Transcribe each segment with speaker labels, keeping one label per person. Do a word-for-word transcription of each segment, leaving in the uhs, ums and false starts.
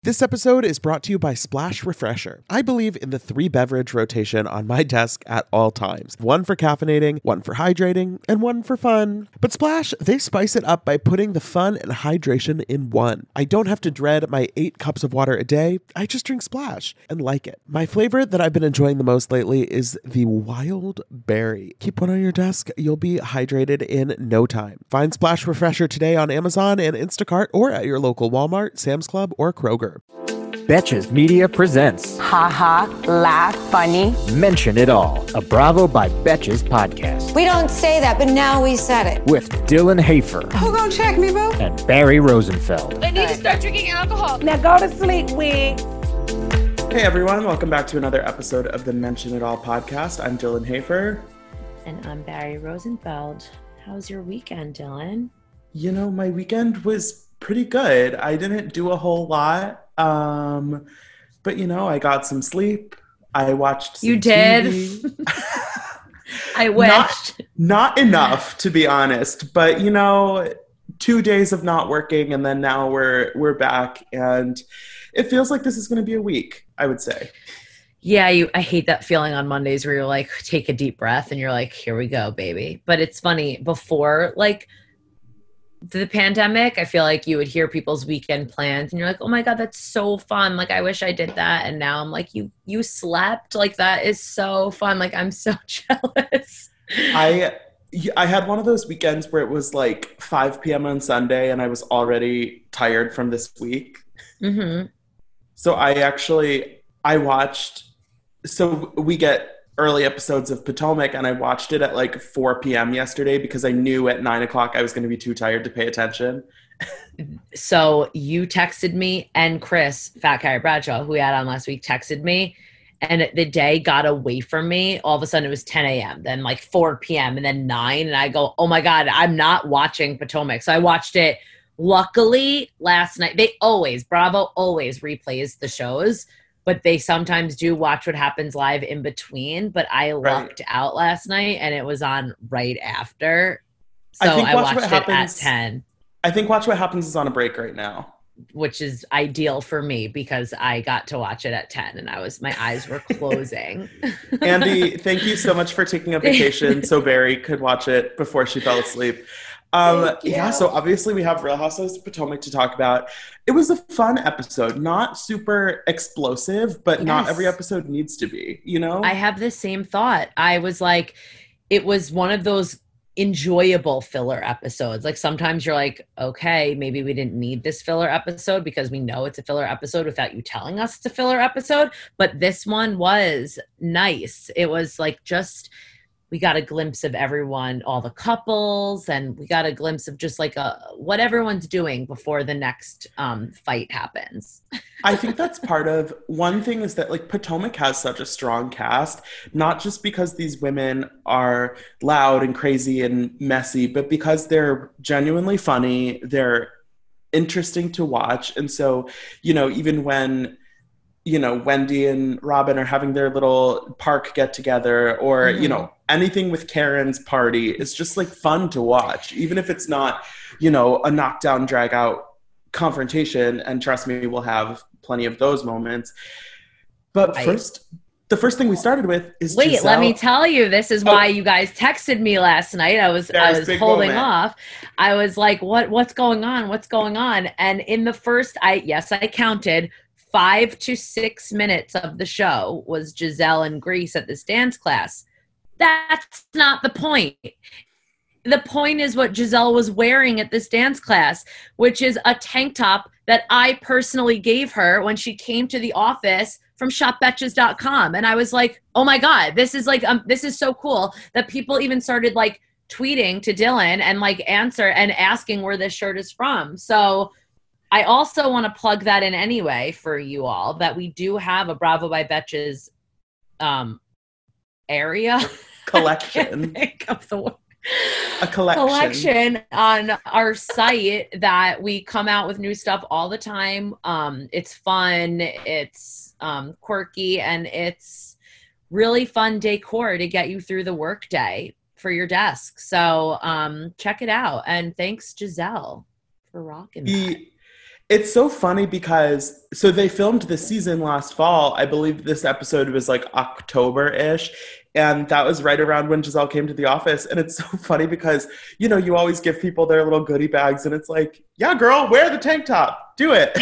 Speaker 1: This episode is brought to you by Splash Refresher. I believe in the three beverage rotation on my desk at all times. One for caffeinating, one for hydrating, and one for fun. But Splash, they spice it up by putting the fun and hydration in one. I don't have to dread my eight cups of water a day. I just drink Splash and like it. My flavor that I've been enjoying the most lately is the Wild Berry. Keep one on your desk. You'll be hydrated in no time. Find Splash Refresher today on Amazon and Instacart or at your local Walmart, Sam's Club, or Kroger.
Speaker 2: Betches Media presents
Speaker 3: Ha ha, laugh, funny.
Speaker 2: Mention It All, a Bravo by Betches podcast.
Speaker 4: We don't say that, but now we said it.
Speaker 2: With Dylan Hafer.
Speaker 3: Who gonna check me, boo?
Speaker 2: And Barry Rosenfeld.
Speaker 5: I need to start drinking alcohol.
Speaker 3: Now go to sleep, wig.
Speaker 1: Hey everyone, welcome back to another episode of the Mention It All podcast. I'm Dylan Hafer.
Speaker 5: And I'm Barry Rosenfeld. How's your weekend, Dylan?
Speaker 1: You know, my weekend was pretty good. I didn't do a whole lot. Um, but you know, I got some sleep. I watched some
Speaker 5: You did?
Speaker 1: T V.
Speaker 5: I wished.
Speaker 1: Not, not enough, to be honest. But you know, two days of not working, and then now we're we're back, and it feels like this is going to be a week, I would say.
Speaker 5: Yeah, you. I hate that feeling on Mondays where you're like, take a deep breath, and you're like, here we go, baby. But it's funny, before like the pandemic, I feel like you would hear people's weekend plans and you're like, oh my God, that's so fun. Like, I wish I did that. And now I'm like, you, you slept. Like, that is so fun. Like, I'm so jealous.
Speaker 1: I, I had one of those weekends where it was like five p.m. on Sunday and I was already tired from this week.
Speaker 5: Mm-hmm.
Speaker 1: So I actually, I watched, so we get early episodes of Potomac, and I watched it at like four p.m. yesterday because I knew at nine o'clock I was going to be too tired to pay attention.
Speaker 5: So you texted me, and Chris, Fat Carrie Bradshaw, who we had on last week, texted me, and the day got away from me. All of a sudden it was ten a.m., then like four p.m., and then nine, and I go, oh my God, I'm not watching Potomac. So I watched it. Luckily, last night, they always, Bravo always replays the shows, but they sometimes do watch what happens live in between. But I lucked right. out last night, and it was on right after. So I, think I watched it happens, at ten.
Speaker 1: I think Watch What Happens is on a break right now.
Speaker 5: Which is ideal for me because I got to watch it at ten, and I was my eyes were closing.
Speaker 1: Andy, thank you so much for taking a vacation so Barry could watch it before she fell asleep. Um, yeah, so obviously we have Real Housewives of Potomac to talk about. It was a fun episode, not super explosive, but yes. Not every episode needs to be, you know?
Speaker 5: I have the same thought. I was like, it was one of those enjoyable filler episodes. Like sometimes you're like, okay, maybe we didn't need this filler episode because we know it's a filler episode without you telling us it's a filler episode. But this one was nice. It was like just... we got a glimpse of everyone, all the couples, and we got a glimpse of just like a, what everyone's doing before the next um, fight happens.
Speaker 1: I think that's part of, one thing is that like Potomac has such a strong cast, not just because these women are loud and crazy and messy, but because they're genuinely funny, they're interesting to watch. And so, you know, even when you know, Wendy and Robin are having their little park get together, or, mm-hmm. you know, anything with Karen's party is just like fun to watch, even if it's not, you know, a knockdown, drag out confrontation. And trust me, we'll have plenty of those moments. But right. first, the first thing we started with is
Speaker 5: Wait,
Speaker 1: Giselle.
Speaker 5: Let me tell you, this is why oh. you guys texted me last night. I was, I was holding moment. off. I was like, what, what's going on? What's going on? And in the first, I, yes, I counted five to six minutes of the show was Giselle and Grace at this dance class. That's not the point. The point is what Giselle was wearing at this dance class, which is a tank top that I personally gave her when she came to the office from shop betches dot com. And I was like, oh my God, this is like, um, this is so cool that people even started like tweeting to Dylan and like answer and asking where this shirt is from. So I also want to plug that in anyway for you all, that we do have a Bravo by Betches um, area.
Speaker 1: Collection.
Speaker 5: Think of the word.
Speaker 1: A collection.
Speaker 5: collection on our site that we come out with new stuff all the time. Um, it's fun, it's um, quirky, and it's really fun decor to get you through the workday for your desk. So um, check it out. And thanks, Giselle, for rocking that.
Speaker 1: It's so funny because, so they filmed this season last fall. I believe this episode was like October-ish. And that was right around when Giselle came to the office. And it's so funny because, you know, you always give people their little goodie bags. And it's like, yeah, girl, wear the tank top. Do it.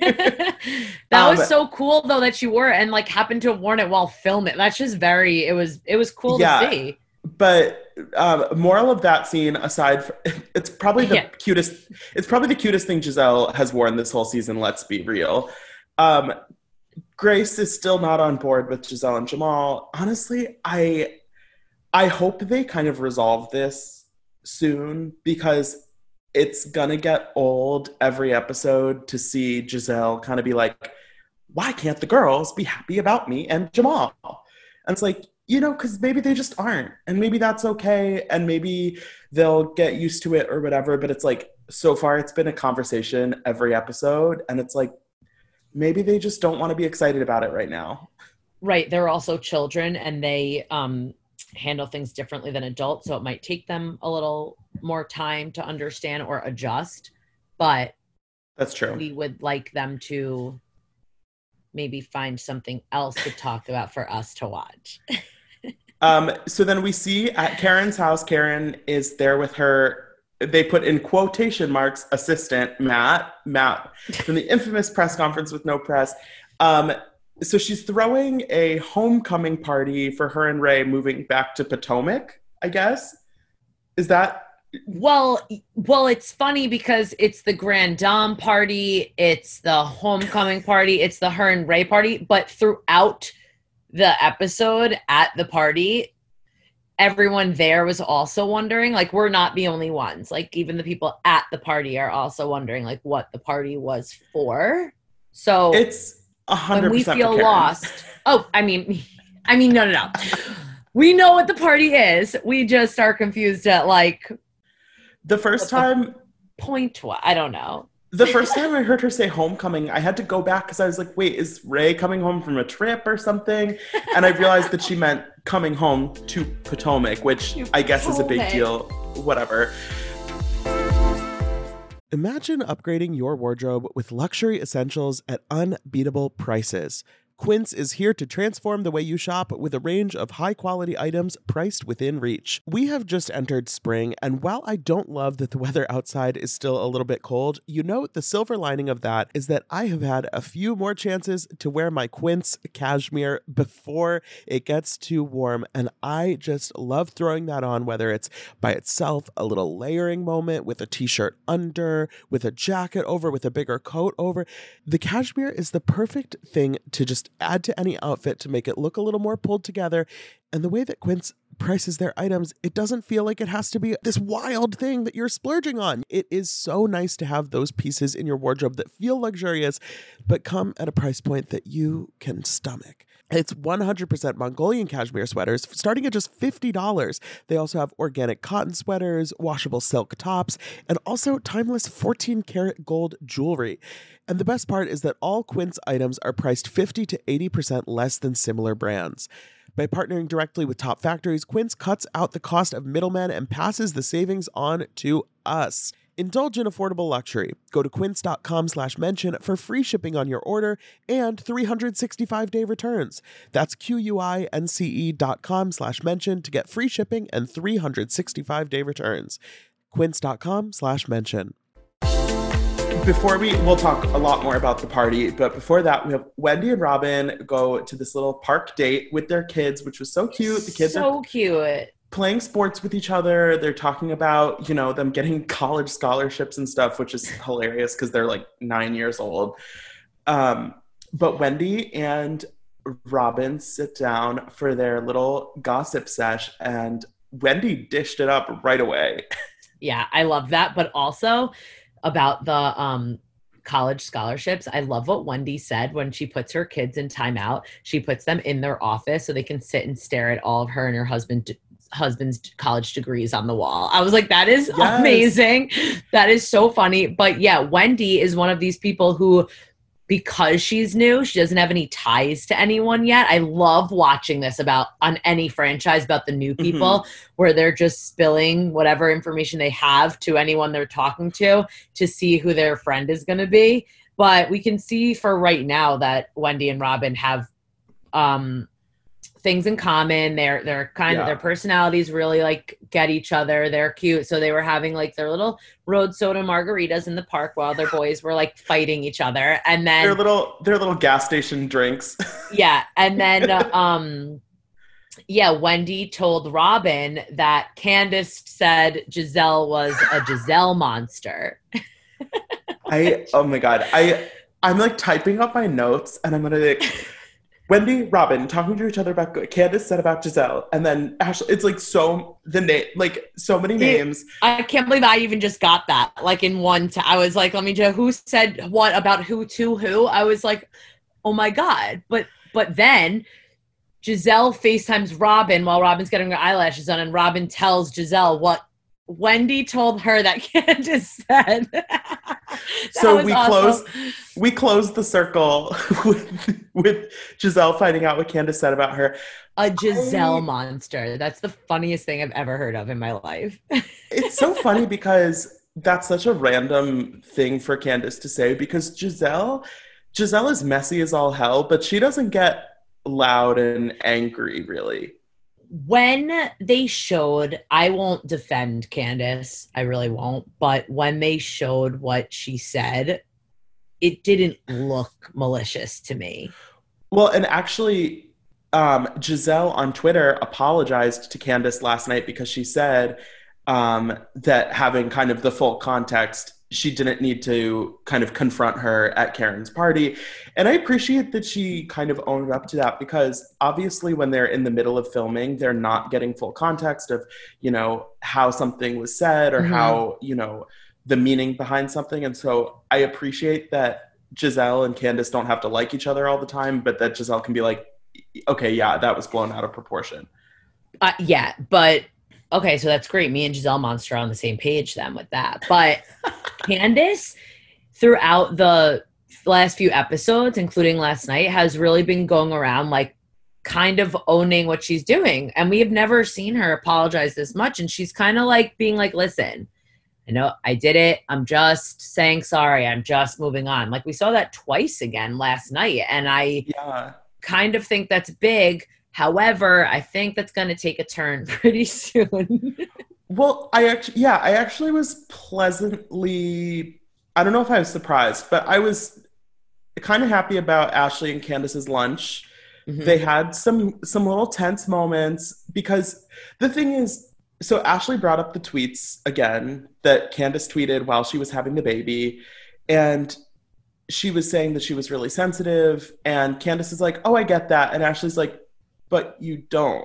Speaker 5: That
Speaker 1: um,
Speaker 5: was so cool, though, that you wore it and like happened to have worn it while filming. That's just very, it was, it was cool
Speaker 1: yeah,
Speaker 5: to see.
Speaker 1: But um, moral of that scene aside, from, it's probably the yeah. cutest, it's probably the cutest thing Giselle has worn this whole season. Let's be real. Um, Grace is still not on board with Giselle and Jamal. Honestly, I I hope they kind of resolve this soon because it's gonna get old every episode to see Giselle kind of be like, why can't the girls be happy about me and Jamal? And it's like, you know, because maybe they just aren't. And maybe that's okay. And maybe they'll get used to it or whatever. But it's like, so far it's been a conversation every episode. And it's like, maybe they just don't want to be excited about it right now.
Speaker 5: Right. They're also children and they um, handle things differently than adults. So it might take them a little more time to understand or adjust. But
Speaker 1: that's true.
Speaker 5: We would like them to maybe find something else to talk about for us to watch.
Speaker 1: um, so then we see at Karen's house, Karen is there with her, they put in quotation marks, assistant, Matt, Matt, from the infamous press conference with no press. Um, so she's throwing a homecoming party for her and Ray moving back to Potomac, I guess. Is that?
Speaker 5: Well, well, it's funny because it's the Grand Dame party, it's the homecoming party, it's the her and Ray party, but throughout the episode at the party, everyone there was also wondering, like, we're not the only ones. Like, even the people at the party are also wondering, like, what the party was for. So
Speaker 1: it's one hundred percent
Speaker 5: when we feel lost. Oh, I mean, I mean, no, no, no. We know what the party is. We just are confused at, like,
Speaker 1: the first time.
Speaker 5: The point what? I don't know.
Speaker 1: The first time I heard her say homecoming, I had to go back because I was like, wait, is Ray coming home from a trip or something? And I realized that she meant coming home to Potomac, which I guess is a big deal. Whatever. Imagine upgrading your wardrobe with luxury essentials at unbeatable prices. Quince is here to transform the way you shop with a range of high-quality items priced within reach. We have just entered spring, and while I don't love that the weather outside is still a little bit cold, you know the silver lining of that is that I have had a few more chances to wear my Quince cashmere before it gets too warm, and I just love throwing that on, whether it's by itself, a little layering moment with a t-shirt under, with a jacket over, with a bigger coat over. The cashmere is the perfect thing to just add to any outfit to make it look a little more pulled together. And the way that Quince prices their items, it doesn't feel like it has to be this wild thing that you're splurging on. It is so nice to have those pieces in your wardrobe that feel luxurious, but come at a price point that you can stomach. It's one hundred percent Mongolian cashmere sweaters starting at just fifty dollars. They also have organic cotton sweaters, washable silk tops, and also timeless fourteen karat gold jewelry. And the best part is that all Quince items are priced fifty to eighty percent less than similar brands. By partnering directly with top factories, Quince cuts out the cost of middlemen and passes the savings on to us. Indulge in affordable luxury. Go to quince.com slash mention for free shipping on your order and three hundred sixty-five day returns. That's Q-U-I-N-C-E dot com slash mention to get free shipping and three hundred sixty-five day returns. Quince.com slash mention. Before we, we'll talk a lot more about the party, but before that, we have Wendy and Robin go to this little park date with their kids, which was so cute. The kids
Speaker 5: so
Speaker 1: are
Speaker 5: cute.
Speaker 1: Playing sports with each other. They're talking about, you know, them getting college scholarships and stuff, which is hilarious because they're like nine years old. Um, but Wendy and Robin sit down for their little gossip sesh, and Wendy dished it up right away.
Speaker 5: Yeah, I love that. But also about the um, college scholarships, I love what Wendy said when she puts her kids in timeout. She puts them in their office so they can sit and stare at all of her and her husband husband's college degrees on the wall. I was like, that is yes. amazing. That is so funny. But yeah, Wendy is one of these people who because she's new, she doesn't have any ties to anyone yet. I love watching this about on any franchise about the new people mm-hmm. where they're just spilling whatever information they have to anyone they're talking to to see who their friend is going to be. But we can see for right now that Wendy and Robin have um, things in common. They're they're kind yeah. of their personalities really like get each other. They're cute. So they were having like their little road soda margaritas in the park while their boys were like fighting each other. And then
Speaker 1: their little their little gas station drinks.
Speaker 5: yeah. And then uh, um yeah, Wendy told Robin that Candace said Giselle was a Giselle monster.
Speaker 1: I oh my God. I I'm like typing up my notes and I'm gonna like Wendy, Robin, talking to each other about good. Candace said about Giselle, and then Ashley. It's like so the name, like so many names.
Speaker 5: I can't believe I even just got that. Like in one, t- I was like, let me just. Who said what about who to who? I was like, oh my God. But but then Giselle FaceTimes Robin while Robin's getting her eyelashes done, and Robin tells Giselle what Wendy told her that Candace said.
Speaker 1: So we awesome. close we closed the circle with, with Giselle finding out what Candace said about her.
Speaker 5: A Giselle I, monster. That's the funniest thing I've ever heard of in my life.
Speaker 1: It's so funny because that's such a random thing for Candace to say because Giselle Giselle is messy as all hell, but she doesn't get loud and angry really.
Speaker 5: When they showed, I won't defend Candace, I really won't, but when they showed what she said, it didn't look malicious to me.
Speaker 1: Well, and actually, um, Giselle on Twitter apologized to Candace last night because she said um, that having kind of the full context, she didn't need to kind of confront her at Karen's party. And I appreciate that she kind of owned up to that because obviously when they're in the middle of filming, they're not getting full context of, you know, how something was said or mm-hmm. how, you know, the meaning behind something. And so I appreciate that Giselle and Candace don't have to like each other all the time, but that Giselle can be like, okay, yeah, that was blown out of proportion.
Speaker 5: Uh, yeah, but okay, so that's great. Me and Giselle Monster are on the same page then with that. But Candace, throughout the last few episodes, including last night, has really been going around like kind of owning what she's doing. And we have never seen her apologize this much. And she's kind of like being like, listen, I know I did it. I'm just saying sorry. I'm just moving on. Like we saw that twice again last night. And I yeah. kind of think that's big. However, I think that's going to take a turn pretty soon.
Speaker 1: Well, I actually, yeah, I actually was pleasantly, I don't know if I was surprised, but I was kind of happy about Ashley and Candace's lunch. Mm-hmm. They had some, some little tense moments because the thing is, so Ashley brought up the tweets again that Candace tweeted while she was having the baby. And she was saying that she was really sensitive. And Candace is like, oh, I get that. And Ashley's like, but you don't.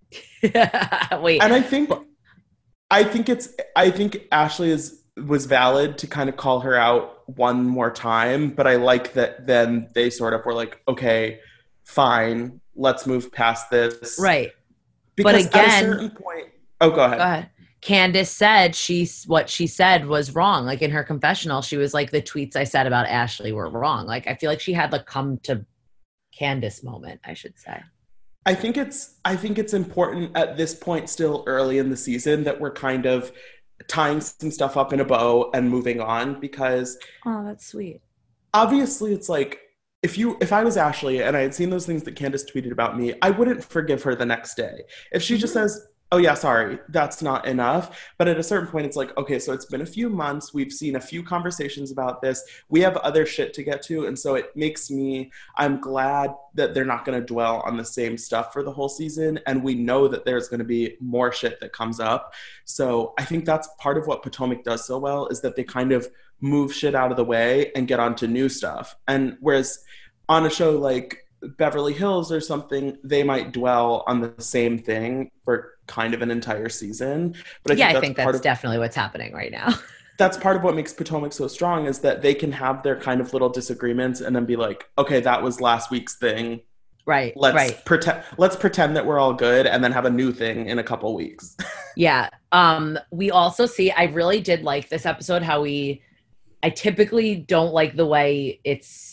Speaker 5: Wait.
Speaker 1: And I think I think it's I think Ashley is was valid to kind of call her out one more time, but I like that then they sort of were like, okay, fine, let's move past this.
Speaker 5: Right.
Speaker 1: Because
Speaker 5: but again,
Speaker 1: at a certain point Oh, go ahead.
Speaker 5: Go ahead. Candace said she's what she said was wrong. Like in her confessional, she was like, the tweets I said about Ashley were wrong. Like I feel like she had like come to Candace moment, I should say.
Speaker 1: I think it's I think it's important at this point, still early in the season, that we're kind of tying some stuff up in a bow and moving on because
Speaker 5: oh, that's sweet.
Speaker 1: Obviously, it's like if you if I was Ashley and I had seen those things that Candace tweeted about me, I wouldn't forgive her the next day. If she just says, oh yeah, sorry, that's not enough. But at a certain point, it's like, okay, so it's been a few months. We've seen a few conversations about this. We have other shit to get to. And so it makes me, I'm glad that they're not going to dwell on the same stuff for the whole season. And we know that there's going to be more shit that comes up. So I think that's part of what Potomac does so well is that they kind of move shit out of the way and get onto new stuff. And whereas on a show like Beverly Hills or something, they might dwell on the same thing for kind of an entire season. But I
Speaker 5: yeah,
Speaker 1: think
Speaker 5: I think that's
Speaker 1: part of,
Speaker 5: definitely what's happening right now.
Speaker 1: That's part of what makes Potomac so strong is that they can have their kind of little disagreements and then be like, okay, that was last week's thing.
Speaker 5: Right.
Speaker 1: Let's
Speaker 5: right.
Speaker 1: pretend let's pretend that we're all good and then have a new thing in a couple weeks.
Speaker 5: Yeah. Um, we also see, I really did like this episode, how we I typically don't like the way it's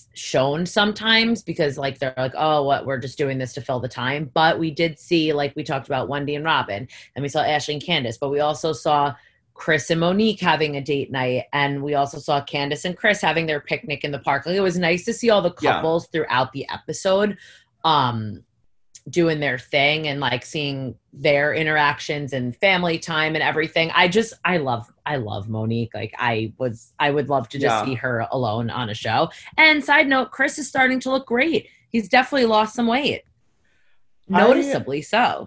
Speaker 5: shown sometimes because like they're like, oh, what, we're just doing this to fill the time. But we did see, like we talked about, Wendy and Robin, and we saw Ashley and Candace, but we also saw Chris and Monique having a date night, and we also saw Candace and Chris having their picnic in the park. Like, it was nice to see all the couples yeah. throughout the episode um doing their thing and like seeing their interactions and family time and everything. I just I love I love Monique. Like I was I would love to just yeah. see her alone on a show. And side note, Chris is starting to look great. He's definitely lost some weight. Noticeably I, so.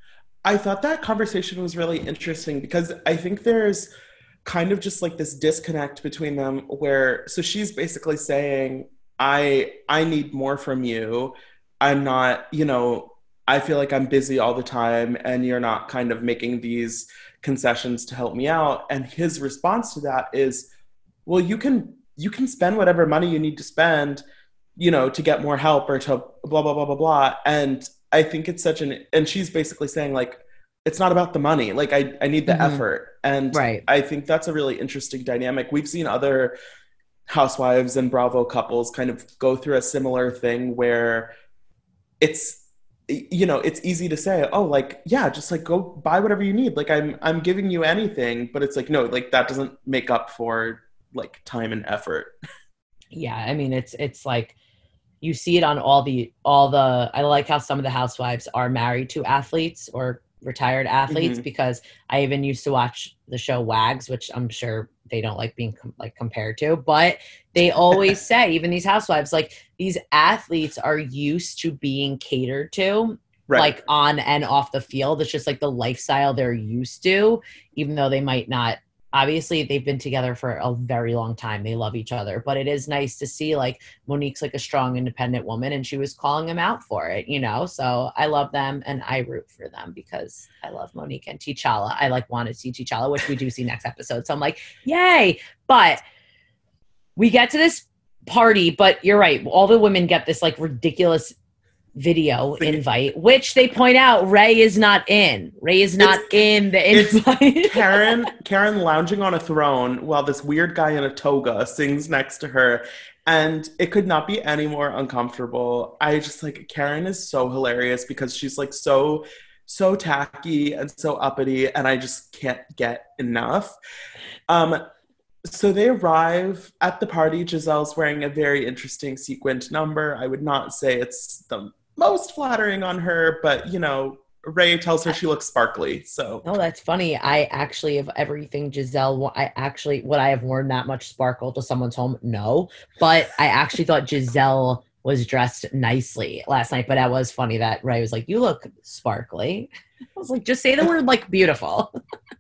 Speaker 1: I thought that conversation was really interesting because I think there's kind of just like this disconnect between them where so she's basically saying, I I need more from you. I'm not, you know, I feel like I'm busy all the time and you're not kind of making these concessions to help me out. And his response to that is, well, you can, you can spend whatever money you need to spend, you know, to get more help or to blah, blah, blah, blah, blah. And I think it's such an, and she's basically saying like, it's not about the money. Like I, I need the mm-hmm. effort. And
Speaker 5: right.
Speaker 1: I think that's a really interesting dynamic. We've seen other housewives and Bravo couples kind of go through a similar thing where it's, you know, it's easy to say, oh, like, yeah, just like go buy whatever you need. Like I'm, I'm giving you anything, but it's like, no, like that doesn't make up for like time and effort.
Speaker 5: Yeah. I mean, it's, it's like, you see it on all the, all the, I like how some of the housewives are married to athletes or retired athletes mm-hmm. because I even used to watch the show Wags, which I'm sure they don't like being com- like compared to, but they always say, even these housewives, like these athletes are used to being catered to, right. like on and off the field. It's just like the lifestyle they're used to, even though they might not, obviously they've been together for a very long time. They love each other, but it is nice to see like Monique's like a strong, independent woman and she was calling him out for it, you know? So I love them and I root for them because I love Monique and T'Challa. I like want to see T'Challa, which we do see next episode. So I'm like, yay. But we get to this party, but you're right. All the women get this like ridiculous video invite, which they point out Ray is not in. Ray is not it's, in the invite.
Speaker 1: It's Karen, Karen lounging on a throne while this weird guy in a toga sings next to her. And it could not be any more uncomfortable. I just like, Karen is so hilarious because she's like so, so tacky and so uppity. And I just can't get enough. Um, So they arrive at the party. Giselle's wearing a very interesting sequined number. I would not say it's the most flattering on her, but, you know, Ray tells her she looks sparkly, so.
Speaker 5: Oh, that's funny. I actually, of everything Giselle, I actually, would I have worn that much sparkle to someone's home? No. But I actually thought Giselle was dressed nicely last night, but that was funny that Ray was like, you look sparkly. I was like, just say the word, like, beautiful.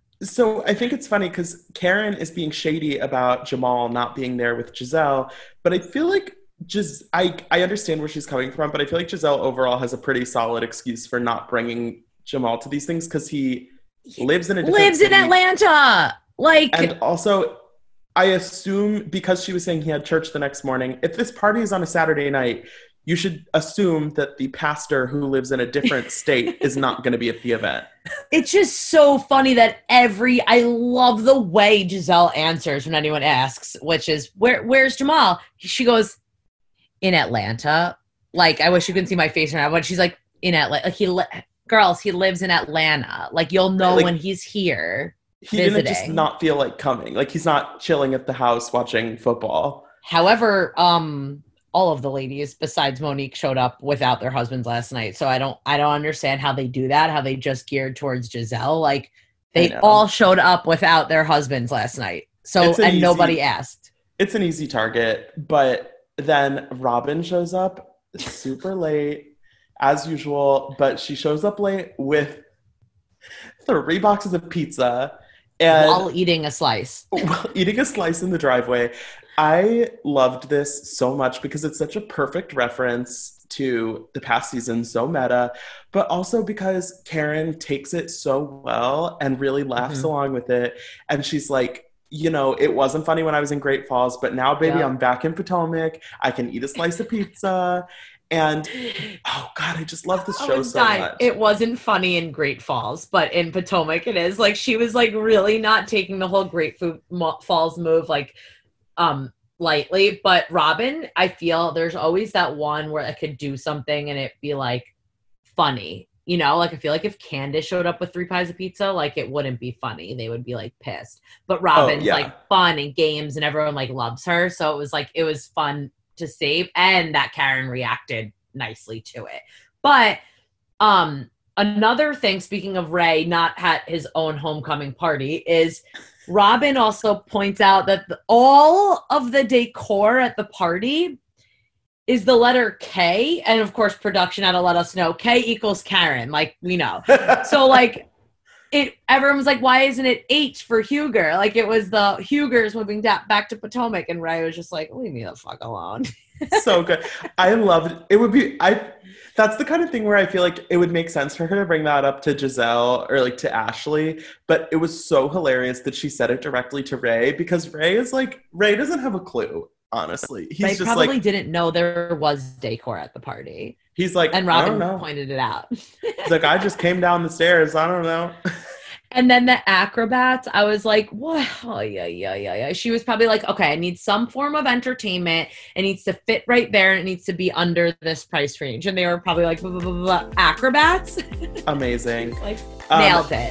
Speaker 1: So I think it's funny because Karen is being shady about Jamal not being there with Giselle, but I feel like Gis- I, I understand where she's coming from, but I feel like Giselle overall has a pretty solid excuse for not bringing Jamal to these things because he lives in a different
Speaker 5: lives
Speaker 1: city.
Speaker 5: in Atlanta. Like,
Speaker 1: and also, I assume because she was saying he had church the next morning, if this party is on a Saturday night, you should assume that the pastor who lives in a different state is not going to be at the event.
Speaker 5: It's just so funny that every, I love the way Giselle answers when anyone asks, which is, where, where's Jamal? She goes, in Atlanta. Like, I wish you could see my face right now, but she's like, in Atlanta. Like, he, li- girls, he lives in Atlanta. Like, you'll know like, when he's here.
Speaker 1: He
Speaker 5: visiting.
Speaker 1: didn't just not feel like coming. Like, he's not chilling at the house watching football.
Speaker 5: However, um, all of the ladies besides Monique showed up without their husbands last night. So I don't, I don't understand how they do that. How they just geared towards Giselle. Like they all showed up without their husbands last night. So, an and easy, nobody asked.
Speaker 1: It's an easy target, but then Robin shows up super late as usual, but she shows up late with three boxes of pizza and
Speaker 5: while eating a slice,
Speaker 1: while eating a slice in the driveway. I loved this so much because it's such a perfect reference to the past season, so meta, but also because Karen takes it so well and really laughs mm-hmm. along with it. And she's like, you know, it wasn't funny when I was in Great Falls, but now, baby, yeah. I'm back in Potomac. I can eat a slice of pizza. And, oh, God, I just love this show so dying. much.
Speaker 5: It wasn't funny in Great Falls, but in Potomac it is. Like, she was, like, really not taking the whole Great Falls move, like, um, lightly, but Robin, I feel there's always that one where I could do something and it be like funny, you know, like I feel like if Candace showed up with three pies of pizza, like it wouldn't be funny. They would be like pissed, but Robin's oh, yeah. like fun and games and everyone like loves her. So it was like, it was fun to save, and that Karen reacted nicely to it. But um, another thing, speaking of Ray not at his own homecoming party, is Robin also points out that the, all of the decor at the party is the letter K. And of course, production had to let us know K equals Karen. Like, we know. So like it, everyone was like, why isn't it H for Huger? Like it was the Hugers moving da- back to Potomac. And Ray was just like, leave me the fuck alone.
Speaker 1: So good. I loved it. It would be, I, that's the kind of thing where I feel like it would make sense for her to bring that up to Giselle or like to Ashley, but it was so hilarious that she said it directly to Ray, because Ray is like, Ray doesn't have a clue, honestly. He's
Speaker 5: Ray
Speaker 1: just
Speaker 5: probably
Speaker 1: like,
Speaker 5: didn't know there was decor at the party.
Speaker 1: He's like,
Speaker 5: and Robin pointed it out.
Speaker 1: He's like, I just came down the stairs. I don't know.
Speaker 5: And then the acrobats, I was like, what? Oh, yeah, yeah, yeah, yeah. She was probably like, okay, I need some form of entertainment. It needs to fit right there. And it needs to be under this price range. And they were probably like, blah, blah, blah, blah. Acrobats.
Speaker 1: Amazing.
Speaker 5: Like, um, nailed it.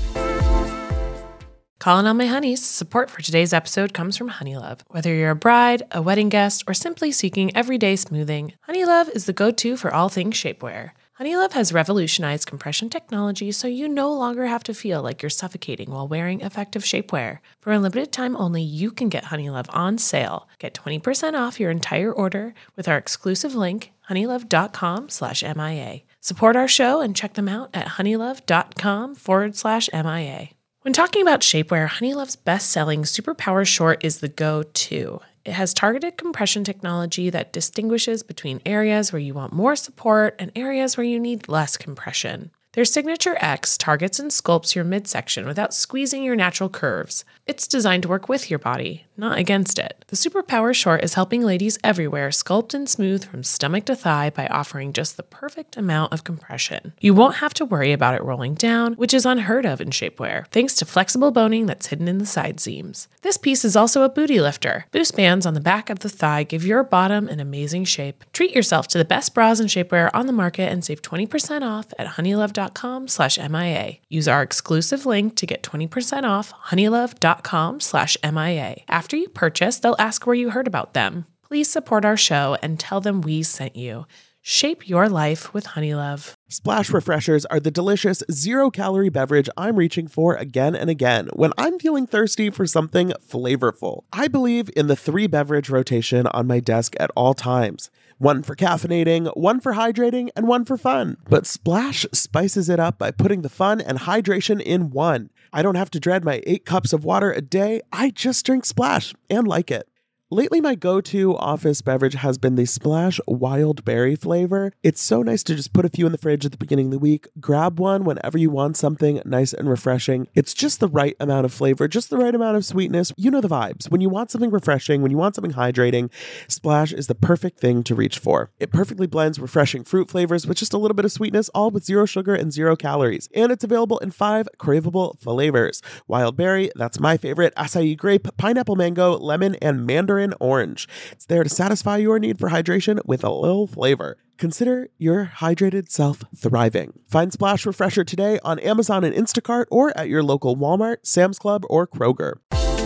Speaker 6: Calling on my honeys. Support for today's episode comes from Honeylove. Whether you're a bride, a wedding guest, or simply seeking everyday smoothing, Honeylove is the go-to for all things shapewear. Honeylove has revolutionized compression technology so you no longer have to feel like you're suffocating while wearing effective shapewear. For a limited time only, you can get Honeylove on sale. Get twenty percent off your entire order with our exclusive link, honeylove.com slash MIA. Support our show and check them out at honeylove.com forward slash MIA. When talking about shapewear, Honeylove's best-selling Superpower Short is the go-to. It has targeted compression technology that distinguishes between areas where you want more support and areas where you need less compression. Their Signature X targets and sculpts your midsection without squeezing your natural curves. It's designed to work with your body, not against it. The Superpower Short is helping ladies everywhere sculpt and smooth from stomach to thigh by offering just the perfect amount of compression. You won't have to worry about it rolling down, which is unheard of in shapewear, thanks to flexible boning that's hidden in the side seams. This piece is also a booty lifter. Boost bands on the back of the thigh give your bottom an amazing shape. Treat yourself to the best bras and shapewear on the market and save twenty percent off at honeylove.com slash MIA. Use our exclusive link to get twenty percent off honeylove.com slash MIA. After you purchase, they'll ask where you heard about them. Please support our show and tell them we sent you. Shape your life with Honeylove.
Speaker 7: Splash Refreshers are the delicious zero-calorie beverage I'm reaching for again and again when I'm feeling thirsty for something flavorful. I believe in the three-beverage rotation on my desk at all times. One for caffeinating, one for hydrating, and one for fun. But Splash spices it up by putting the fun and hydration in one. I don't have to dread my eight cups of water a day. I just drink Splash and like it. Lately, my go-to office beverage has been the Splash Wild Berry flavor. It's so nice to just put a few in the fridge at the beginning of the week, grab one whenever you want something nice and refreshing. It's just the right amount of flavor, just the right amount of sweetness. You know the vibes. When you want something refreshing, when you want something hydrating, Splash is the perfect thing to reach for. It perfectly blends refreshing fruit flavors with just a little bit of sweetness, all with zero sugar and zero calories. And it's available in five craveable flavors. Wild Berry, that's my favorite, acai grape, pineapple mango, lemon, and mandarin orange. It's there to satisfy your need for hydration with a little flavor. Consider your hydrated self thriving. Find Splash Refresher today on Amazon and Instacart or at your local Walmart, Sam's Club, or Kroger.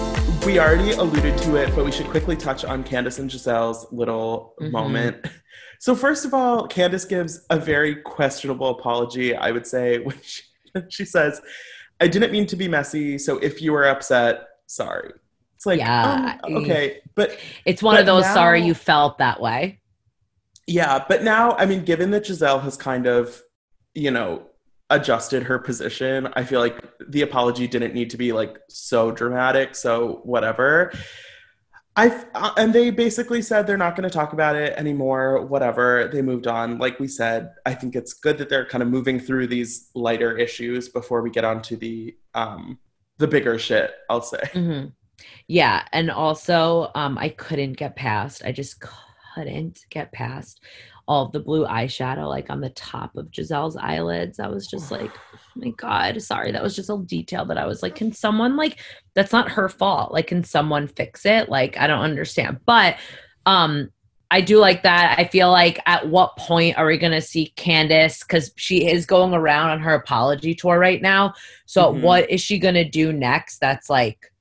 Speaker 1: We already alluded to it, but we should quickly touch on Candace and Giselle's little mm-hmm. moment. So first of all, Candace gives a very questionable apology, I would say, when she, she says, I didn't mean to be messy, so if you were upset, sorry. It's like, yeah, um, okay, but
Speaker 5: it's one
Speaker 1: but
Speaker 5: of those
Speaker 1: now,
Speaker 5: sorry you felt that way.
Speaker 1: Yeah, but now, I mean, given that Giselle has kind of, you know, adjusted her position, I feel like the apology didn't need to be like so dramatic, so whatever. I and they basically said they're not going to talk about it anymore, whatever. They moved on. Like we said, I think it's good that they're kind of moving through these lighter issues before we get onto the um the bigger shit, I'll say.
Speaker 5: Mm-hmm. Yeah, and also um, I couldn't get past, I just couldn't get past all of the blue eyeshadow like on the top of Giselle's eyelids. I was just like, oh my God, sorry. That was just a detail that I was like, can someone like, that's not her fault. Like, can someone fix it? Like, I don't understand. But um, I do like that. I feel like at what point are we going to see Candace? Because she is going around on her apology tour right now. So mm-hmm. what is she going to do next? That's like,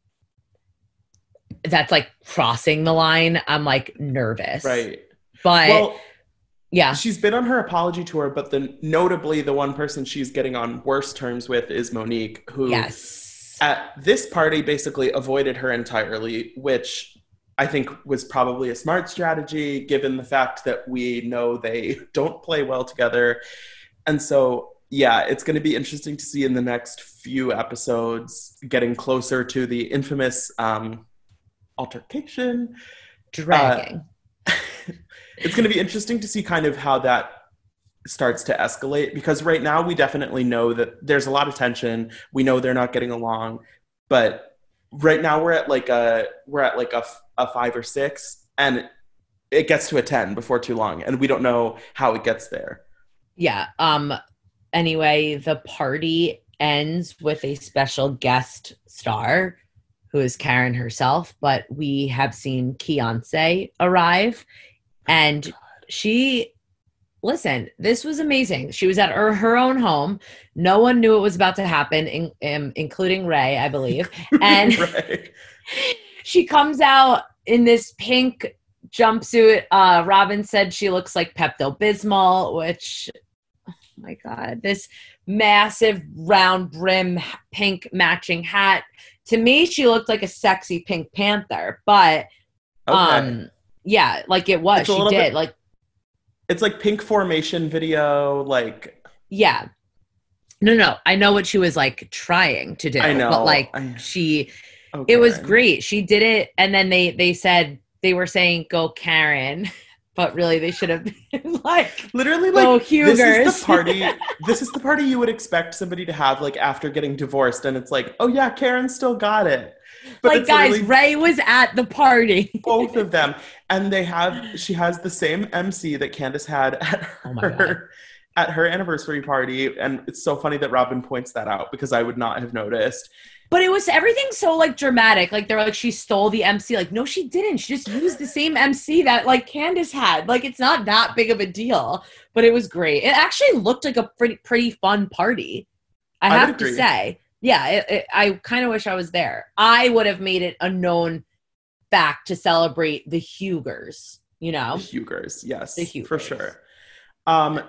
Speaker 5: that's like crossing the line. I'm like nervous.
Speaker 1: Right.
Speaker 5: But
Speaker 1: well,
Speaker 5: yeah,
Speaker 1: she's been on her apology tour, but the notably the one person she's getting on worse terms with is Monique, who
Speaker 5: yes.
Speaker 1: at this party basically avoided her entirely, which I think was probably a smart strategy given the fact that we know they don't play well together. And so, yeah, it's going to be interesting to see in the next few episodes getting closer to the infamous um, altercation.
Speaker 5: Dragging.
Speaker 1: Uh, it's going to be interesting to see kind of how that starts to escalate, because right now we definitely know that there's a lot of tension. We know they're not getting along, but right now we're at like a we're at like a, a five or six, and it gets to a ten before too long, and we don't know how it gets there.
Speaker 5: Yeah. Um. Anyway, the party ends with a special guest star, who is Karen herself, but we have seen Beyonce arrive, and she. Listen, this was amazing. She was at her, her own home. No one knew it was about to happen, in, in, including Ray, I believe. And
Speaker 1: right.
Speaker 5: She comes out in this pink jumpsuit. Uh, Robin said she looks like Pepto-Bismol, which, oh my God, this massive round brim pink matching hat. To me, she looked like a sexy Pink Panther, but
Speaker 1: okay.
Speaker 5: um, yeah, like it was.
Speaker 1: It's
Speaker 5: she did.
Speaker 1: Bit-
Speaker 5: like.
Speaker 1: It's like Pink Formation video, like...
Speaker 5: Yeah. No, no. I know what she was, like, trying to do.
Speaker 1: I know.
Speaker 5: But, like,
Speaker 1: I...
Speaker 5: she...
Speaker 1: Oh,
Speaker 5: it was
Speaker 1: Karen.
Speaker 5: great. She did it, and then they, they said... They were saying, go Karen. But really, they should have been, like...
Speaker 1: Literally,
Speaker 5: go
Speaker 1: like,
Speaker 5: Hugers.
Speaker 1: this is the party... this is the party you would expect somebody to have, like, after getting divorced. And it's like, oh, yeah, Karen still got it.
Speaker 5: But like, guys, Ray was at the party.
Speaker 1: Both of them. And they have, she has the same M C that Candace had at her, oh at her anniversary party. And it's so funny that Robin points that out, because I would not have noticed.
Speaker 5: But it was everything so like dramatic. Like they're like, she stole the M C. Like, no, she didn't. She just used the same M C that like Candace had. Like, it's not that big of a deal, but it was great. It actually looked like a pretty, pretty fun party. I, I have to say. Yeah, it, it, I kind of wish I was there. I would have made it a known fact to celebrate the Hugers, you know?
Speaker 1: The Hugers, yes,
Speaker 5: the Hugers.
Speaker 1: For sure. Um,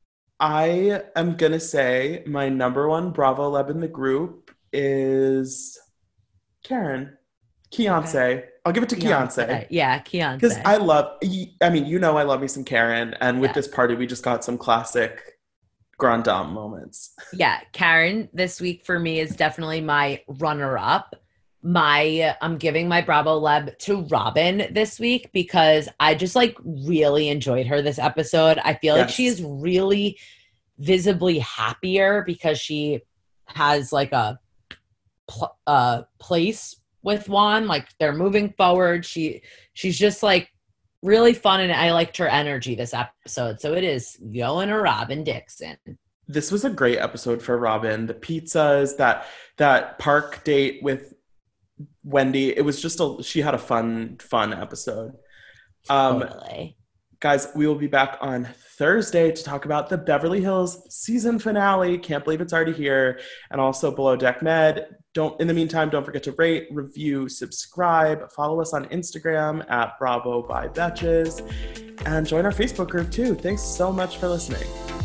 Speaker 1: I am going to say my number one Bravo Leb in the group is Karen. Beyonce. Okay. I'll give it to Beyonce.
Speaker 5: Beyonce. Yeah, Beyonce.
Speaker 1: Because I love, I mean, you know I love me some Karen, and with
Speaker 5: yeah.
Speaker 1: this party, we just got some classic Grand Dame moments.
Speaker 5: Yeah, Karen this week for me is definitely my runner-up. My I'm giving my Bravo Leb to Robin this week, because I just like really enjoyed her this episode. I feel yes. like she is really visibly happier because she has like a pl- uh, place with Juan. Like they're moving forward. She she's just like really fun, and I liked her energy this episode. So it is going to Robin Dixon.
Speaker 1: This was a great episode for Robin. The pizzas, that that park date with Wendy. It was just a she had a fun, fun episode. Um,
Speaker 5: totally.
Speaker 1: Guys, we will be back on Thursday to talk about the Beverly Hills season finale. Can't believe it's already here. And also Below Deck Med. Don't, in the meantime, don't forget to rate, review, subscribe, follow us on Instagram at Bravo by Betches, and join our Facebook group too. Thanks so much for listening.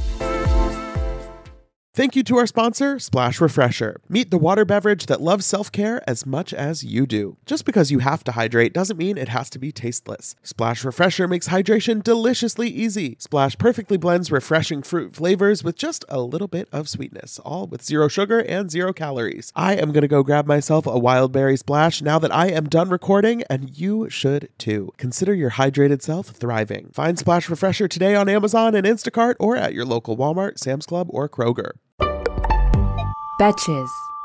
Speaker 7: Thank you to our sponsor, Splash Refresher. Meet the water beverage that loves self-care as much as you do. Just because you have to hydrate doesn't mean it has to be tasteless. Splash Refresher makes hydration deliciously easy. Splash perfectly blends refreshing fruit flavors with just a little bit of sweetness, all with zero sugar and zero calories. I am going to go grab myself a wild berry splash now that I am done recording, and you should too. Consider your hydrated self thriving. Find Splash Refresher today on Amazon and Instacart, or at your local Walmart, Sam's Club, or Kroger.
Speaker 8: Betches.